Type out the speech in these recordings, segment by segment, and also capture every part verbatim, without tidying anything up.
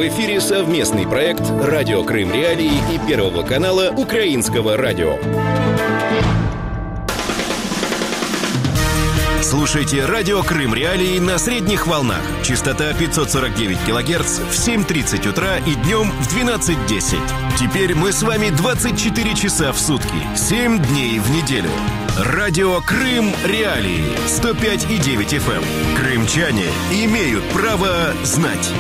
эфире совместный проект «Радио Крым Реалии» и Первого канала Украинского радио. Слушайте «Радио Крым Реалии» на средних волнах. Частота пятьсот сорок девять килогерц в семь тридцать утра и днем в двенадцать десять. Теперь мы с вами двадцать четыре часа в сутки, семь дней в неделю. «Радио Крым Реалии» сто пять и девять эф эм. Крымчане имеют право знать.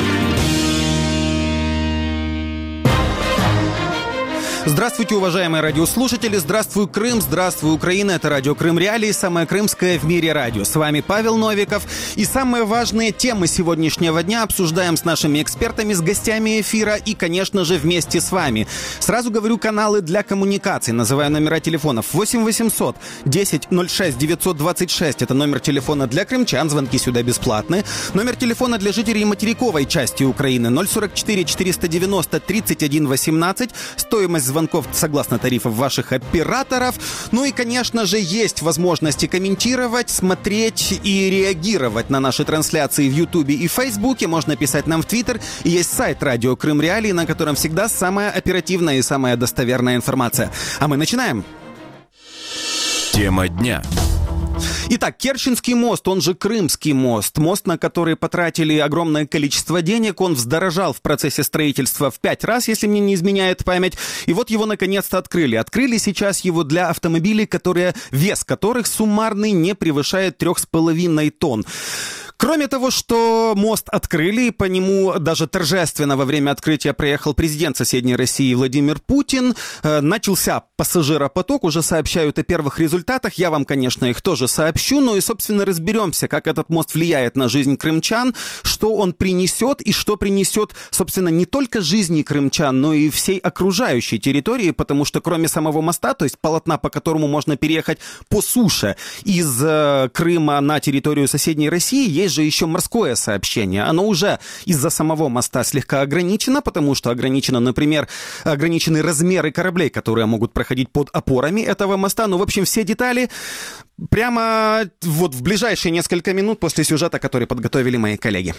Здравствуйте, уважаемые радиослушатели, здравствуй, Крым, здравствуй, Украина, это Радио Крым Реалии, самое крымское в мире радио. С вами Павел Новиков, и самые важные темы сегодняшнего дня обсуждаем с нашими экспертами, с гостями эфира и, конечно же, вместе с вами. Сразу говорю, каналы для коммуникаций, называю номера телефонов восемь восемьсот десять ноль шесть девятьсот двадцать шесть, это номер телефона для крымчан, звонки сюда бесплатные. Номер телефона для жителей материковой части Украины ноль сорок четыре четыреста девяносто тридцать один восемнадцать, стоимость звонков согласно тарифов ваших операторов. Ну и, конечно же, есть возможности комментировать, смотреть и реагировать на наши трансляции в Ютубе и Фейсбуке. Можно писать нам в Твиттер. И есть сайт «Радио Крым Реалии», на котором всегда самая оперативная и самая достоверная информация. А мы начинаем. Тема дня. Итак, Керченский мост, он же Крымский мост. Мост, на который потратили огромное количество денег. Он вздорожал в процессе строительства в пять раз, если мне не изменяет память. И вот его наконец-то открыли. Открыли сейчас его для автомобилей, которые, вес которых суммарный не превышает трех с половиной тонн. Кроме того, что мост открыли, по нему даже торжественно во время открытия проехал президент соседней России Владимир Путин, э, начался пассажиропоток, уже сообщают о первых результатах, я вам, конечно, их тоже сообщу, но и, собственно, разберемся, как этот мост влияет на жизнь крымчан, что он принесет и что принесет, собственно, не только жизни крымчан, но и всей окружающей территории, потому что кроме самого моста, то есть полотна, по которому можно переехать по суше из э, Крыма на территорию соседней России, есть же еще морское сообщение. Оно уже из-за самого моста слегка ограничено, потому что ограничено, например, ограничены размеры кораблей, которые могут проходить под опорами этого моста. Ну, в общем, все детали прямо вот в ближайшие несколько минут после сюжета, который подготовили мои коллеги.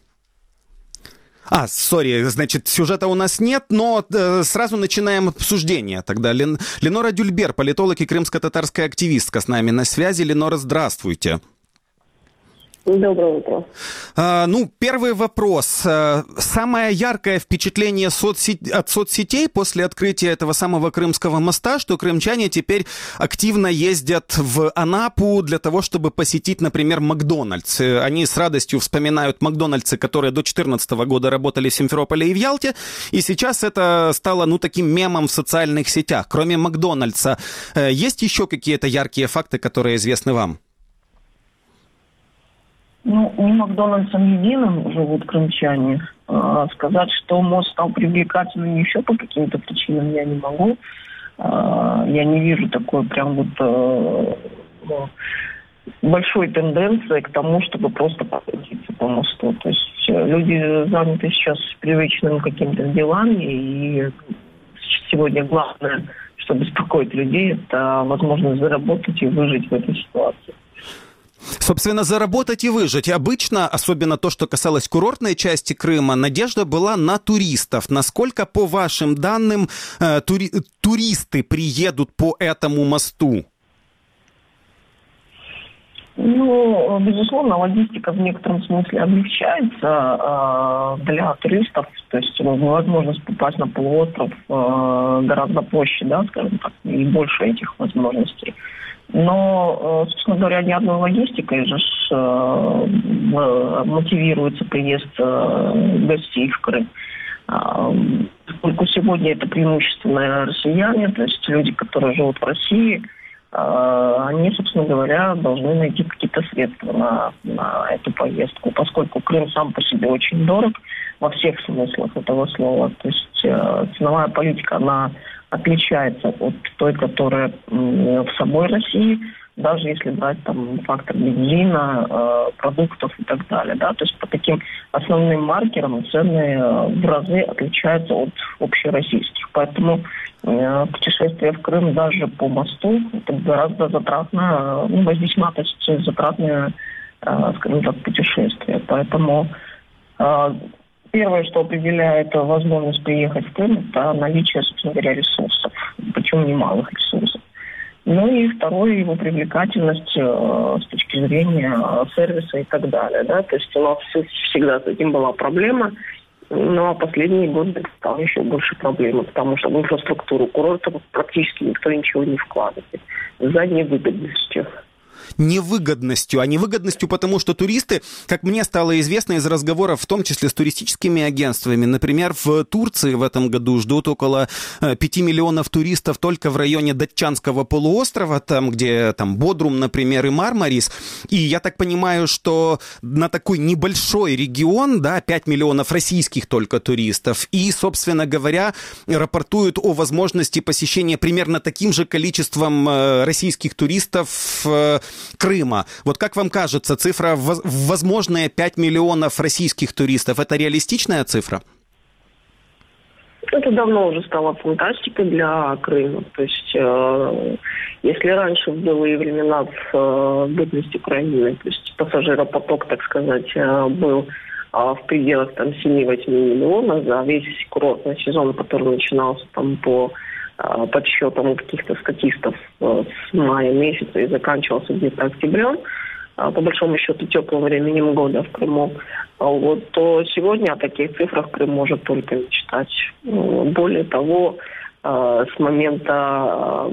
А, сори, значит, сюжета у нас нет, но э, сразу начинаем обсуждение. Тогда Лен... Ленора Дюльбер, политолог и крымско-татарская активистка, с нами на связи. Ленора, здравствуйте. Доброе утро. А, ну, первый вопрос. А, самое яркое впечатление соцсет... от соцсетей после открытия этого самого Крымского моста, что крымчане теперь активно ездят в Анапу для того, чтобы посетить, например, Макдональдс. Они с радостью вспоминают Макдональдсы, которые до две тысячи четырнадцатого года работали в Симферополе и в Ялте, и сейчас это стало, ну, таким мемом в социальных сетях. Кроме Макдональдса, есть еще какие-то яркие факты, которые известны вам? Ну, не Макдональдсом единым живут крымчане. А, сказать, что мост стал привлекательным еще по каким-то причинам, я не могу. А, я не вижу такой прям вот а, большой тенденции к тому, чтобы просто прокатиться по мосту. То есть люди заняты сейчас привычными какими-то делами, и сегодня главное, что беспокоит людей, это возможность заработать и выжить в этой ситуации. Собственно, заработать и выжить. Обычно, особенно то, что касалось курортной части Крыма, надежда была на туристов. Насколько, по вашим данным, тури- туристы приедут по этому мосту? Ну, безусловно, логистика в некотором смысле облегчается э, для туристов. То есть возможность попасть на полуостров э, гораздо проще, да, скажем так, и больше этих возможностей. Но, собственно говоря, ни одной логистикой же э, мотивируется приезд э, гостей в Крым. Э, поскольку сегодня это преимущественно россияне, то есть люди, которые живут в России, э, они, собственно говоря, должны найти какие-то средства на, на эту поездку, поскольку Крым сам по себе очень дорог во всех смыслах этого слова. То есть э, ценовая политика, она отличается от той, которая в самой России, даже если брать там фактор бензина, э, продуктов и так далее. Да? То есть по таким основным маркерам цены в разы отличаются от общероссийских. Поэтому э, путешествие в Крым даже по мосту это гораздо затратно, ну, весьма затратное, э, скажем так, путешествие. Поэтому э, Первое, что определяет возможность приехать в Крым, это наличие, собственно говоря, ресурсов, причем немалых ресурсов. Ну и второе, его привлекательность э, с точки зрения сервиса и так далее. Да? То есть у нас всегда с этим была проблема, но последние годы стало еще больше проблемы, потому что в инфраструктуру курорта практически никто ничего не вкладывает. За невыгодностью. Невыгодностью, а невыгодностью потому, что туристы, как мне стало известно из разговоров, в том числе с туристическими агентствами, например, в Турции в этом году ждут около пяти миллионов туристов только в районе Датчанского полуострова, там, где там Бодрум, например, и Мармарис. И я так понимаю, что на такой небольшой регион, да, пять миллионов российских только туристов, и, собственно говоря, рапортуют о возможности посещения примерно таким же количеством российских туристов Крыма. Вот как вам кажется, цифра возможные пять миллионов российских туристов, это реалистичная цифра? Это давно уже стало фантастикой для Крыма. То есть, э, если раньше в былые времена в э, бытность Украины, то есть пассажиропоток, так сказать, э, был э, в пределах там семь-восемь миллионов за весь курортный сезон, который начинался там по подсчетам каких-то статистов с мая месяца и заканчивался где-то октябрем, по большому счету теплым временем года в Крыму, вот, то сегодня о таких цифрах Крым может только мечтать. Более того, с момента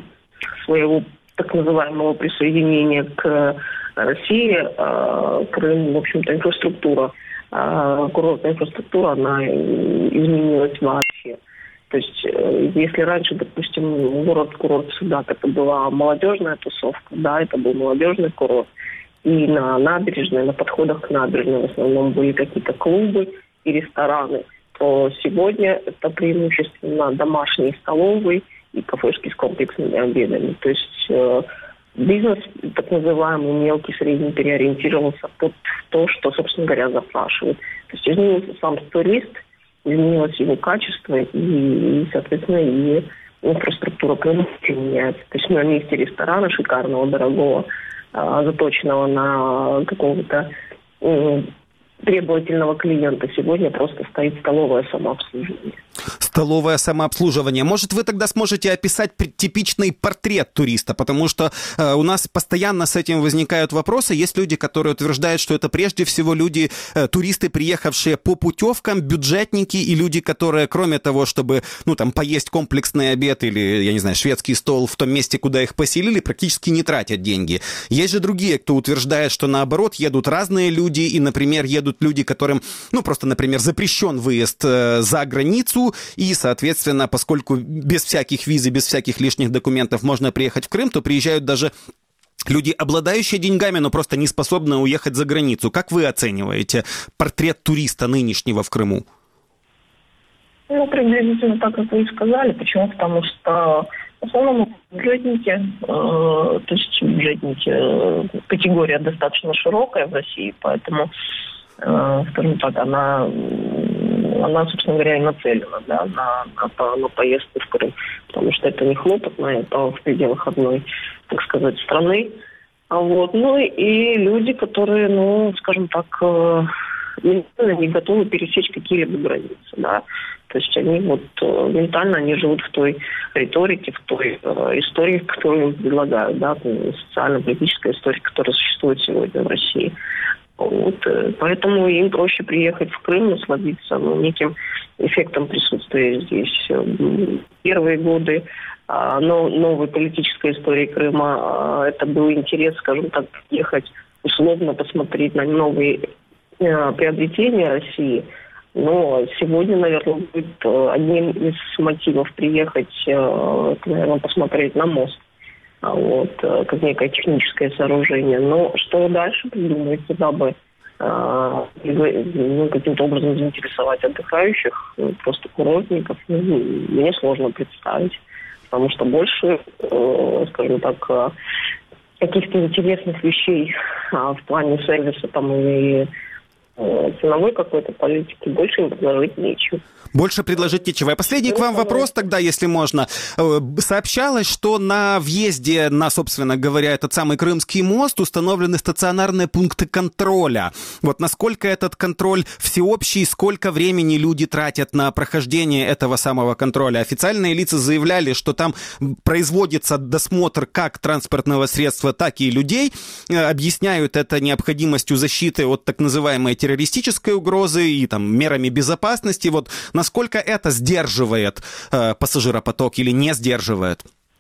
своего так называемого присоединения к России, Крым, в общем-то, инфраструктура, курортная инфраструктура, она изменилась вообще. То есть, если раньше, допустим, город-курорт Судак, это была молодежная тусовка, да, это был молодежный курорт, и на набережной, на подходах к набережной в основном были какие-то клубы и рестораны, то сегодня это преимущественно домашние столовые и кафешки с комплексными обедами. То есть э, бизнес, так называемый мелкий, средний, переориентировался под то, что, собственно говоря, запрашивают. То есть изменился сам турист, изменилось его качество, и, и соответственно, и инфраструктура полностью меняется. То есть на месте ресторана шикарного, дорогого, а, заточенного на какого-то м, требовательного клиента, сегодня просто стоит столовое самообслуживание. Столовое самообслуживание. Может, вы тогда сможете описать типичный портрет туриста, потому что э, у нас постоянно с этим возникают вопросы. Есть люди, которые утверждают, что это прежде всего люди, э, туристы, приехавшие по путевкам, бюджетники и люди, которые, кроме того, чтобы, ну, там, поесть комплексный обед или, я не знаю, шведский стол в том месте, куда их поселили, практически не тратят деньги. Есть же другие, кто утверждает, что наоборот, едут разные люди, и, например, едут люди, которым, ну, просто, например, запрещен выезд э, за границу, и, соответственно, поскольку без всяких виз и без всяких лишних документов можно приехать в Крым, то приезжают даже люди, обладающие деньгами, но просто не способны уехать за границу. Как вы оцениваете портрет туриста нынешнего в Крыму? Ну, приблизительно так, как вы и сказали. Почему? Потому что в основном бюджетники, э, то есть бюджетники, э, категория достаточно широкая в России, поэтому, э, скажем так, она... она, собственно говоря, и нацелена, да, на, на, на поездку в Крым. Потому что это не хлопотно, это в пределах одной, так сказать, страны. А вот. Ну и люди, которые, ну, скажем так, ментально не готовы пересечь какие-либо границы, да. То есть они вот ментально они живут в той риторике, в той э, истории, которую им предлагают, да, социально-политическая история, которая существует сегодня в России. Вот, поэтому им проще приехать в Крым, насладиться ну, неким эффектом присутствия здесь. Первые годы а, но, новой политической истории Крыма а, это был интерес, скажем так, ехать условно посмотреть на новые а, приобретения России. Но сегодня, наверное, будет одним из мотивов приехать, а, наверное, посмотреть на мост. Вот, как некое техническое сооружение. Но что дальше придумать, куда бы э, ну, каким-то образом заинтересовать отдыхающих, просто курортников, ну, мне сложно представить. Потому что больше, э, скажем так, каких-то интересных вещей э, в плане сервиса там и ценовой какой-то политики больше им предложить нечего. Больше предложить нечего. И последний к вам вопрос тогда, если можно. Сообщалось, что на въезде на, собственно говоря, этот самый Крымский мост установлены стационарные пункты контроля. Вот насколько этот контроль всеобщий, сколько времени люди тратят на прохождение этого самого контроля? Официальные лица заявляли, что там производится досмотр как транспортного средства, так и людей. Объясняют это необходимостью защиты от так называемой террористической угрозы и там мерами безопасности. Вот насколько это сдерживает э, пассажиропоток или не сдерживает?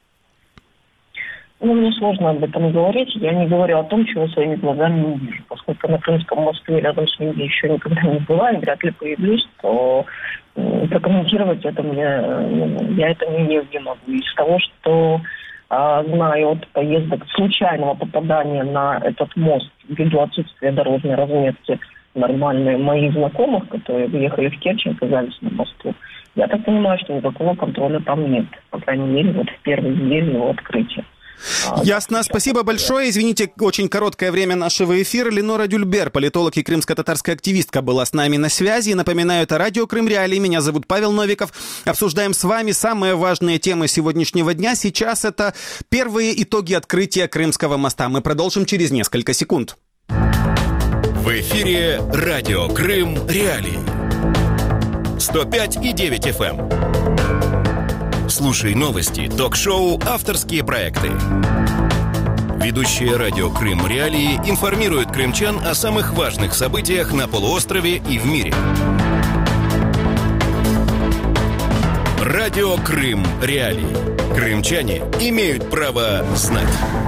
Ну, мне сложно об этом говорить. Я не говорю о том, чего своими глазами не вижу. Поскольку на Крымском мосту рядом с ним еще никогда не была и вряд ли появлюсь, то э, прокомментировать это мне, э, я это не, не могу. Из того, что э, знаю от поездок случайного попадания на этот мост ввиду отсутствия дорожной разметки, нормальные моих знакомых, которые въехали в Керчь и оказались на мосту. Я так понимаю, что никакого контроля там нет. По крайней мере, вот в первый день его открытия. Ясно. Спасибо большое. Извините, очень короткое время нашего эфира. Ленора Дюльбер, политолог и крымско-татарская активистка, была с нами на связи. Напоминаю, это радио Крым Реалии. Меня зовут Павел Новиков. Обсуждаем с вами самые важные темы сегодняшнего дня. Сейчас это первые итоги открытия Крымского моста. Мы продолжим через несколько секунд. В эфире радио Крым Реалии. сто пять и девять эф эм. Слушай новости, ток-шоу, авторские проекты. Ведущие радио Крым Реалии информируют крымчан о самых важных событиях на полуострове и в мире. Радио Крым Реалии. Крымчане имеют право знать.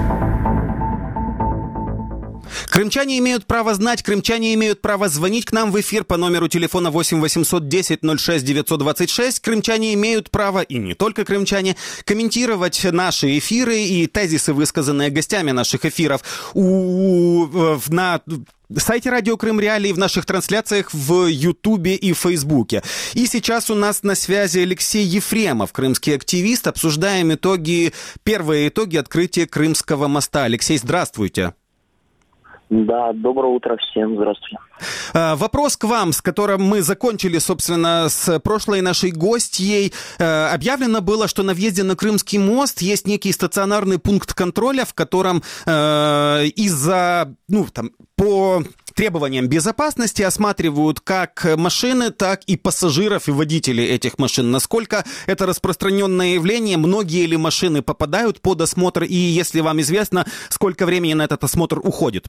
Крымчане имеют право знать, крымчане имеют право звонить к нам в эфир по номеру телефона восемь восемьсот десять ноль шесть девятьсот двадцать шесть. Крымчане имеют право, и не только крымчане, комментировать наши эфиры и тезисы, высказанные гостями наших эфиров у, на сайте Радио Крым Реалии, в наших трансляциях в Ютубе и Фейсбуке. И сейчас у нас на связи Алексей Ефремов, крымский активист. Обсуждаем итоги, первые итоги открытия Крымского моста. Алексей, здравствуйте. Да, доброе утро всем, здравствуйте. Вопрос к вам, с которым мы закончили, собственно, с прошлой нашей гостьей. Объявлено было, что на въезде на Крымский мост есть некий стационарный пункт контроля, в котором э, из-за, ну, там, по требованиям безопасности осматривают как машины, так и пассажиров и водителей этих машин. Насколько это распространенное явление? Многие ли машины попадают под осмотр? И, если вам известно, сколько времени на этот осмотр уходит?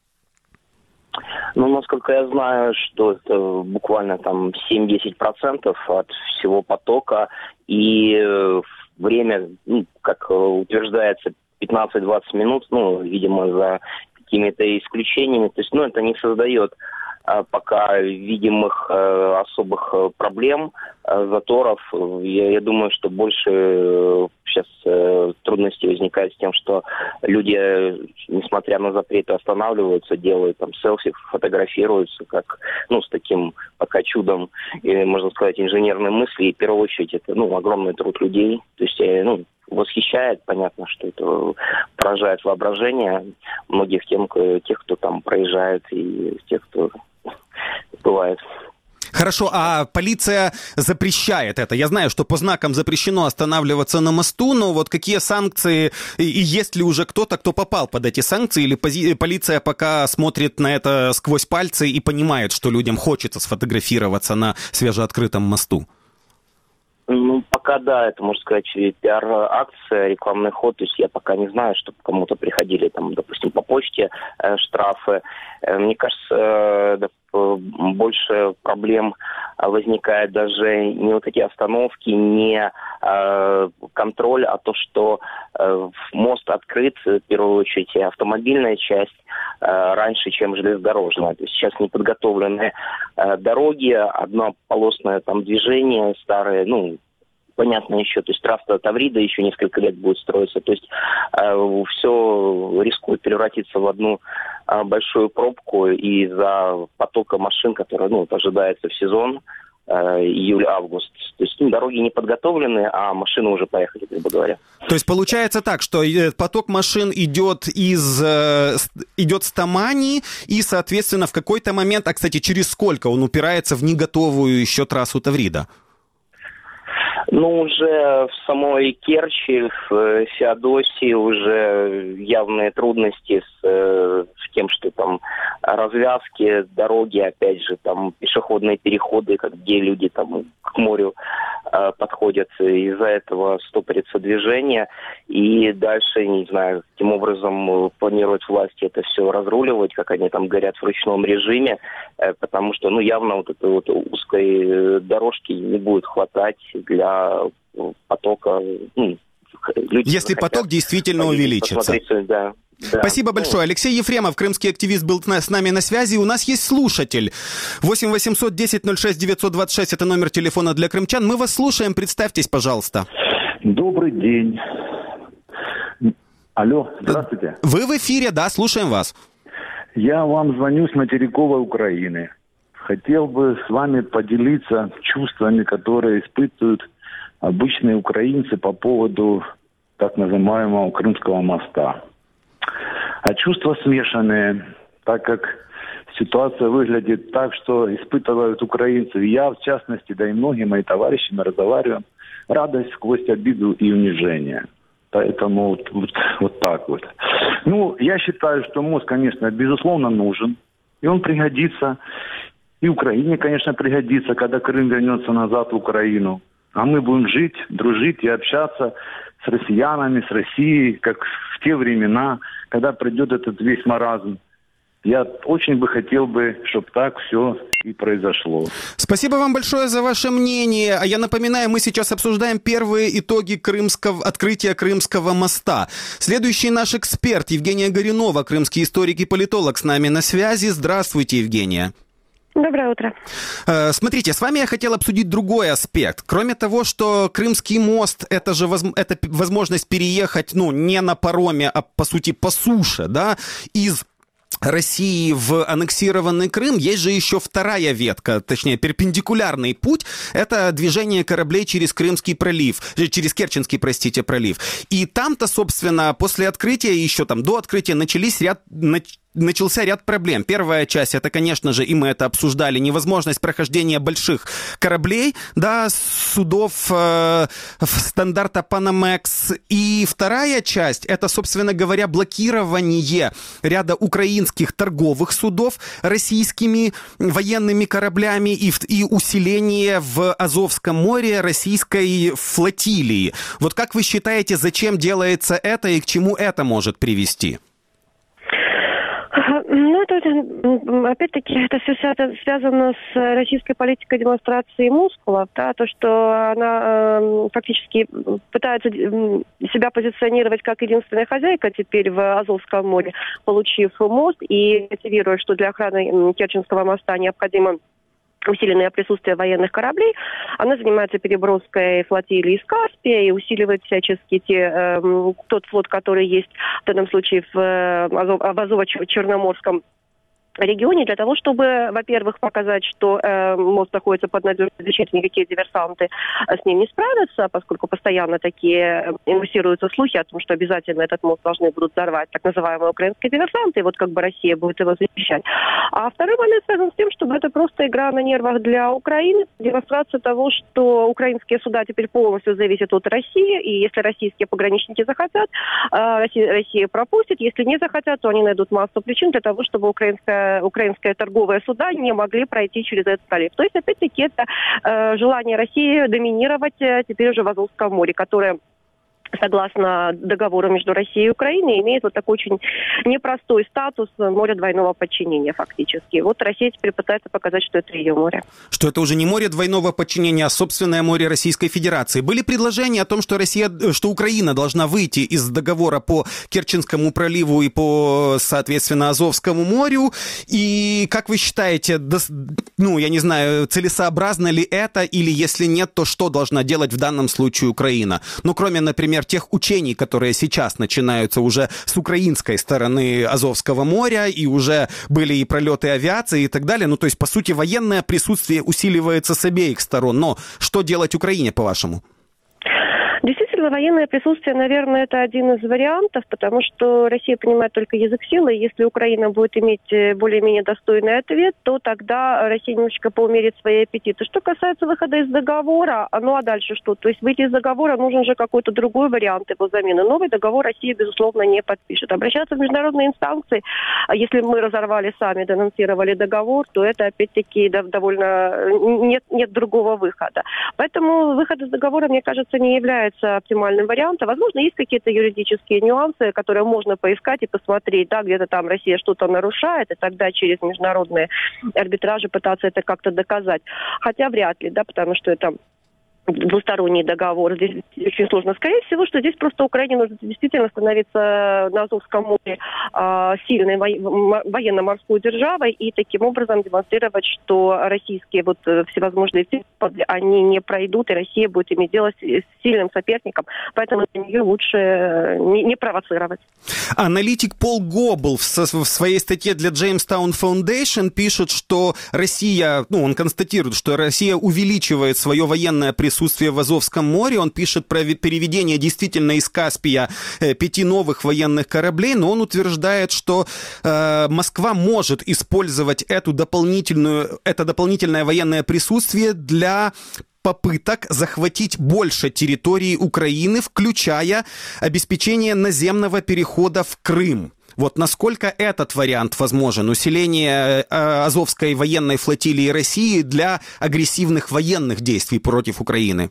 Ну, насколько я знаю, что это буквально там семь-десять процентов от всего потока. И время, ну, как утверждается, пятнадцать-двадцать минут, ну, видимо, за какими-то исключениями. То есть, ну, это не создает а, пока видимых а, особых а, проблем, а, заторов. Я, я думаю, что больше а, сейчас а, трудностей возникает с тем, что люди, несмотря на запреты, останавливаются, делают там селфи, фотографируются, как, ну, с таким пока чудом, или, можно сказать, инженерной мысли. И в первую очередь это, ну, огромный труд людей. То есть, ну, восхищает, понятно, что это поражает воображение многих тем, тех, кто там проезжает, и тех, кто бывает. Хорошо, а полиция запрещает это. Я знаю, что по знакам запрещено останавливаться на мосту, но вот какие санкции, и есть ли уже кто-то, кто попал под эти санкции, или пози- полиция пока смотрит на это сквозь пальцы и понимает, что людям хочется сфотографироваться на свежеоткрытом мосту? Ну, пока да, это, можно сказать, пиар-акция, рекламный ход. То есть я пока не знаю, чтобы кому-то приходили, там, допустим, по почте э, штрафы. Э, мне кажется, э, да, больше проблем возникает даже не вот эти остановки, не э, контроль, а то, что э, мост открыт, в первую очередь, автомобильная часть э, раньше, чем железнодорожная. То есть сейчас неподготовленные э, дороги, однополосное там движение, старые, ну, понятно еще, то есть трасса Таврида еще несколько лет будет строиться, то есть э, все рискует превратиться в одну э, большую пробку из-за потока машин, который, ну, ожидается в сезон, июль-август. То есть ну, дороги не подготовлены, а машины уже поехали, грубо говоря. То есть получается так, что поток машин идет из идет с Тамани, и, соответственно, в какой-то момент, а, кстати, через сколько он упирается в неготовую еще трассу Таврида? Ну, уже в самой Керчи, в Феодосии уже явные трудности с, с тем, что там развязки, дороги, опять же, там пешеходные переходы, где люди там к морю э, подходят. Из-за этого стопорится движение. И дальше, не знаю, каким образом планируют власти это все разруливать, как они там горят в ручном режиме, э, потому что, ну, явно вот этой вот узкой дорожки не будет хватать для потока, ну, если поток действительно увеличится. Да, да. Спасибо большое. Алексей Ефремов, крымский активист, был с нами на связи. У нас есть слушатель. восемь восемьсот десять ноль шесть девятьсот двадцать шесть, это номер телефона для крымчан. Мы вас слушаем, представьтесь, пожалуйста. Добрый день. Алло, здравствуйте. Вы в эфире, да, слушаем вас. Я вам звоню с материковой Украины. Хотел бы с вами поделиться чувствами, которые испытывают обычные украинцы по поводу так называемого Крымского моста. А чувства смешанные, так как ситуация выглядит так, что испытывают украинцы. Я, в частности, да и многие мои товарищи, мы разговариваем, радость сквозь обиду и унижение. Поэтому вот, вот, вот так вот. Ну, я считаю, что мост, конечно, безусловно нужен. И он пригодится. И Украине, конечно, пригодится, когда Крым вернется назад в Украину. А мы будем жить, дружить и общаться с россиянами, с Россией, как в те времена, когда придет этот весь маразм. Я очень бы хотел бы, чтобы так все и произошло. Спасибо вам большое за ваше мнение. А я напоминаю, мы сейчас обсуждаем первые итоги крымского, открытия Крымского моста. Следующий наш эксперт Евгения Горюнова, крымский историк и политолог, с нами на связи. Здравствуйте, Евгения. Доброе утро. Смотрите, с вами я хотел обсудить другой аспект. Кроме того, что Крымский мост — это же воз... это возможность переехать, ну, не на пароме, а, по сути, по суше, да, из России в аннексированный Крым, есть же еще вторая ветка, точнее, перпендикулярный путь, это движение кораблей через Крымский пролив, через Керченский, простите, пролив. И там-то, собственно, после открытия, еще там до открытия начались ряд... начался ряд проблем. Первая часть, это, конечно же, и мы это обсуждали, невозможность прохождения больших кораблей, да, судов э, стандарта Панамекс. И вторая часть, это, собственно говоря, блокирование ряда украинских торговых судов российскими военными кораблями и, и усиление в Азовском море российской флотилии. Вот как вы считаете, зачем делается это и к чему это может привести? Ну, это, опять-таки, это все связано с российской политикой демонстрации мускулов, да, то, что она э, фактически пытается себя позиционировать как единственная хозяйка теперь в Азовском море, получив мост и мотивируя, что для охраны Керченского моста необходимо усиленное присутствие военных кораблей. Она занимается переброской флотилии из Каспия и усиливает всячески те, э, тот флот, который есть в данном случае в, в Азово-Черноморском регионе, для того, чтобы, во-первых, показать, что э, мост находится под надежной защитой, никакие диверсанты с ним не справятся, поскольку постоянно такие инвестируются слухи о том, что обязательно этот мост должны будут взорвать так называемые украинские диверсанты, и вот как бы Россия будет его защищать. А второй момент связан с тем, чтобы это просто игра на нервах для Украины, демонстрация того, что украинские суда теперь полностью зависят от России, и если российские пограничники захотят, э, Россия, Россия пропустит, если не захотят, то они найдут массу причин для того, чтобы украинская украинские торговые суда не могли пройти через этот пролив. То есть, опять-таки, это э, желание России доминировать э, теперь уже в Азовском море, которое, согласно договору между Россией и Украиной, имеет вот такой очень непростой статус моря двойного подчинения фактически. Вот Россия теперь пытается показать, что это ее море. Что это уже не море двойного подчинения, а собственное море Российской Федерации. Были предложения о том, что Россия, что Украина должна выйти из договора по Керченскому проливу и по, соответственно, Азовскому морю. И как вы считаете, ну, я не знаю, целесообразно ли это, или если нет, то что должна делать в данном случае Украина? Ну, кроме, например, например, тех учений, которые сейчас начинаются уже с украинской стороны Азовского моря, и уже были и пролеты авиации и так далее. Ну, то есть, по сути, военное присутствие усиливается с обеих сторон. Но что делать Украине, по-вашему? Действительно, военное присутствие, наверное, это один из вариантов, потому что Россия понимает только язык силы. Если Украина будет иметь более-менее достойный ответ, то тогда Россия немножечко поумерит свои аппетиты. Что касается выхода из договора, ну а дальше что? То есть выйти из договора нужен же какой-то другой вариант его замены. Новый договор Россия, безусловно, не подпишет. Обращаться в международные инстанции, если мы разорвали сами, денонсировали договор, то это, опять-таки, довольно... Нет, нет другого выхода. Поэтому выход из договора, мне кажется, не является оптимальным вариантом. Возможно, есть какие-то юридические нюансы, которые можно поискать и посмотреть, да, где-то там Россия что-то нарушает, и тогда через международные арбитражи пытаться это как-то доказать. Хотя вряд ли, да, потому что это двусторонний договор. Здесь очень сложно. Скорее всего, что здесь просто Украине нужно действительно становиться на Азовском море э, сильной во- военно-морской державой и таким образом демонстрировать, что российские вот всевозможные перепады, они не пройдут, и Россия будет иметь дело с сильным соперником. Поэтому для нее лучше не, не провоцировать. Аналитик Пол Гоббл в, в своей статье для Jamestown Foundation пишет, что Россия, ну, он констатирует, что Россия увеличивает свое военное присутствие присутствие в Азовском море. Он пишет про переведение действительно из Каспия э, пяти новых военных кораблей, но он утверждает, что э, Москва может использовать эту дополнительную, это дополнительное военное присутствие для попыток захватить больше территории Украины, включая обеспечение наземного перехода в Крым. Вот насколько этот вариант возможен? Усиление э, Азовской военной флотилии России для агрессивных военных действий против Украины?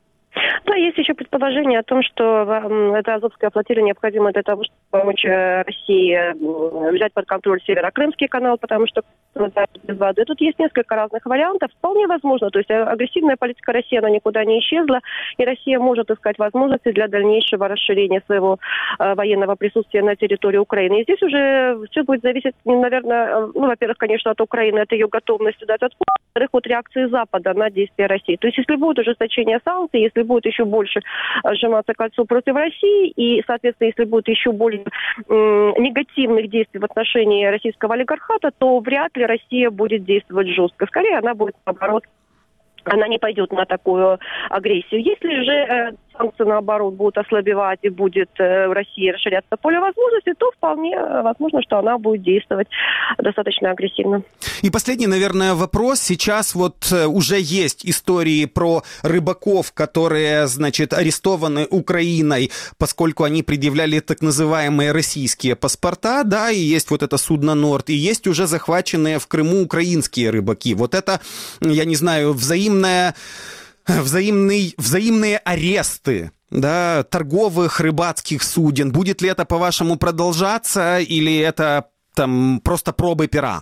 Да, есть еще предположение о том, что э, эта Азовская флотилия необходима для того, чтобы помочь России э, взять под контроль Северо-Крымский канал, потому что без воды. Тут есть несколько разных вариантов. Вполне возможно. То есть агрессивная политика России, она никуда не исчезла, и Россия может искать возможности для дальнейшего расширения своего э, военного присутствия на территории Украины. И здесь уже все будет зависеть, наверное, ну, во-первых, конечно, от Украины, от ее готовности дать отпор, во-вторых, от реакции Запада на действия России. То есть если будет ужесточение санкций, если будет еще больше сжиматься кольцо против России, и, соответственно, если будет еще более м, негативных действий в отношении российского олигархата, то вряд ли Россия будет действовать жестко. Скорее, она будет, наоборот, она не пойдет на такую агрессию. Если же э, санкции, наоборот, будут ослабевать и будет э, в России расширяться поле возможностей, то вполне возможно, что она будет действовать достаточно агрессивно. И последний, наверное, вопрос. Сейчас вот уже есть истории про рыбаков, которые, значит, арестованы Украиной, поскольку они предъявляли так называемые российские паспорта, да, и есть вот это судно «Норд», и есть уже захваченные в Крыму украинские рыбаки. Вот это, я не знаю, взаимно Взаимный, взаимные аресты, да, торговых рыбацких суден. Будет ли это, по-вашему, продолжаться, или это там просто пробы пера?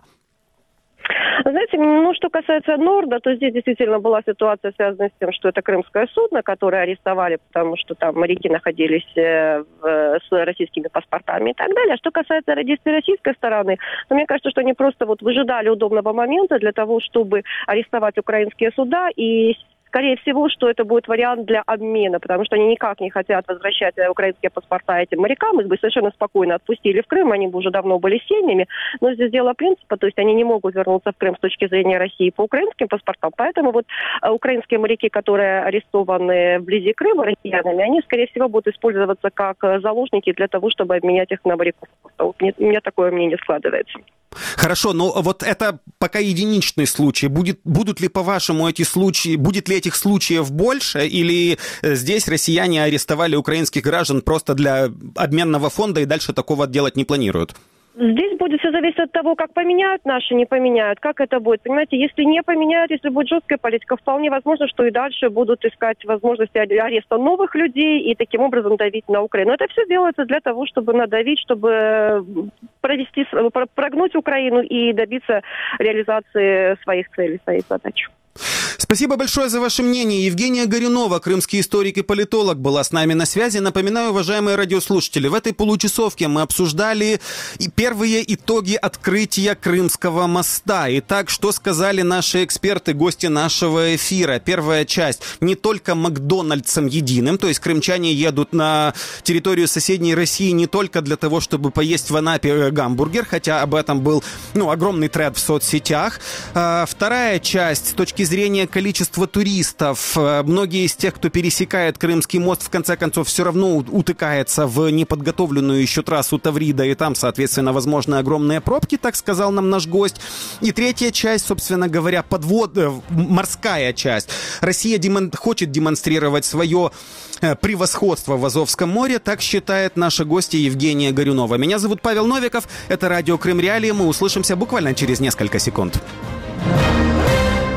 Знаете, ну, что касается Норда, то здесь действительно была ситуация, связанная с тем, что это крымское судно, которое арестовали, потому что там моряки находились э, в, с российскими паспортами и так далее. А что касается действий российской стороны, то мне кажется, что они просто вот выжидали удобного момента для того, чтобы арестовать украинские суда, и скорее всего, что это будет вариант для обмена, потому что они никак не хотят возвращать украинские паспорта этим морякам. Их бы совершенно спокойно отпустили в Крым, они бы уже давно были семьями. Но здесь дело принципа, то есть они не могут вернуться в Крым с точки зрения России по украинским паспортам. Поэтому вот украинские моряки, которые арестованы вблизи Крыма россиянами, они, скорее всего, будут использоваться как заложники для того, чтобы обменять их на моряков. У меня такое мнение складывается. Хорошо, но вот это пока единичный случай. Будет, будут ли, по-вашему, эти случаи, будет ли этих случаев больше, или здесь россияне арестовали украинских граждан просто для обменного фонда и дальше такого делать не планируют? Здесь будет все зависеть от того, как поменяют наши, не поменяют, как это будет. Понимаете, если не поменяют, если будет жесткая политика, вполне возможно, что и дальше будут искать возможности ареста новых людей и таким образом давить на Украину. Но это все делается для того, чтобы надавить, чтобы провести, прогнуть Украину и добиться реализации своих целей, своих задач. Спасибо большое за ваше мнение. Евгения Горюнова, крымский историк и политолог, была с нами на связи. Напоминаю, уважаемые радиослушатели, в этой получасовке мы обсуждали и первые итоги открытия Крымского моста. Итак, что сказали наши эксперты, гости нашего эфира? Первая часть. Не только Макдональдсом единым, то есть крымчане едут на территорию соседней России не только для того, чтобы поесть в Анапе гамбургер, хотя об этом был ну, огромный тред в соцсетях. А, вторая часть с точки зрения количества туристов. Многие из тех, кто пересекает Крымский мост, в конце концов, все равно утыкается в неподготовленную еще трассу Таврида, и там, соответственно, возможны огромные пробки, так сказал нам наш гость. И третья часть, собственно говоря, подвод... морская часть. Россия демон... хочет демонстрировать свое превосходство в Азовском море, так считает наша гостья Евгения Горюнова. Меня зовут Павел Новиков, это радио Крым Реалии, мы услышимся буквально через несколько секунд.